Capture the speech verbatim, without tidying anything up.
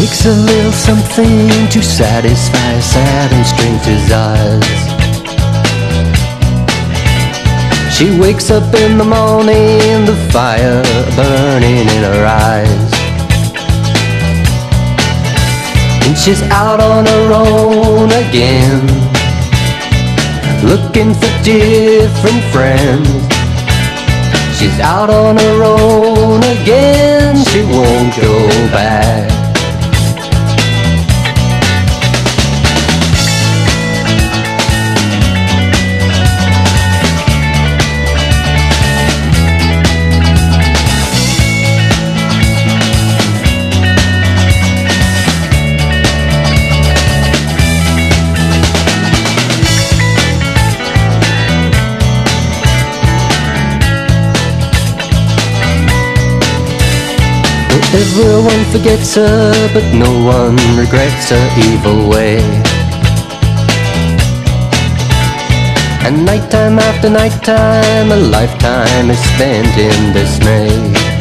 takes a little something to satisfy sad and strange desires. She wakes up in the morning, the fire burning in her eyes, and she's out on her own again, looking for different friends. She's out on her own again, she won't go back. Everyone forgets her, but no one regrets her evil way. And nighttime after nighttime, a lifetime is spent in dismay.